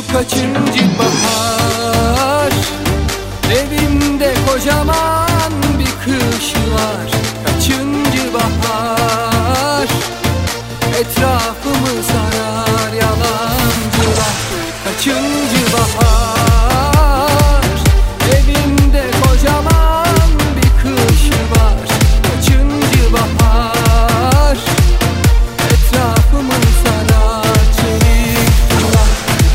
kaçıncı bahar? Evimde kocaman bir kış var. Kaçıncı bahar? Etrafımı sarar yalancılar. Kaçıncı bahar? Evimde kocaman bir kış var. Kaçıncı bahar? Etrafımı sarar çelikler.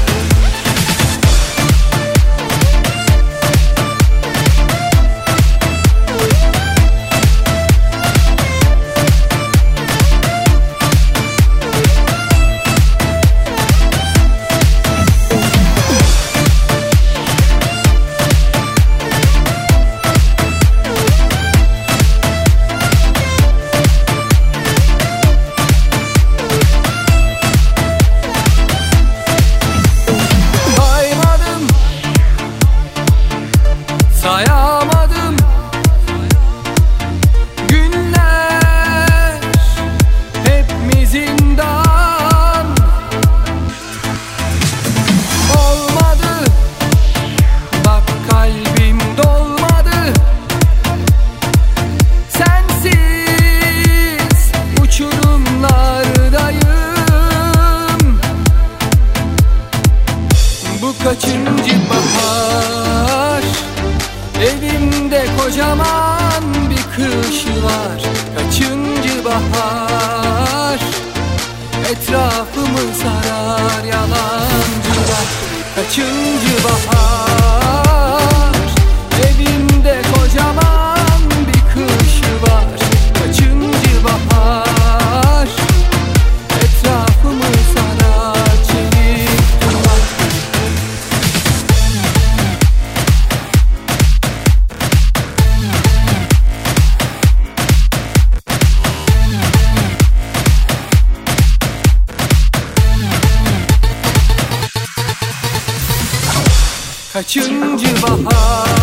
Sayamadım günler, hep zindan. Olmadı, bak kalbim dolmadı. Sensiz uçurumlardayım. Bu kaçıncı bahar? Evimde kocaman bir kış var. Kaçıncı bahar? Etrafımı sarar yalancılar. Kaçıncı bahar? Evimde kocaman bir kış var. Kaçıncı bahar? Etrafımı sarar çelik duvar. Kaçıncı bahar?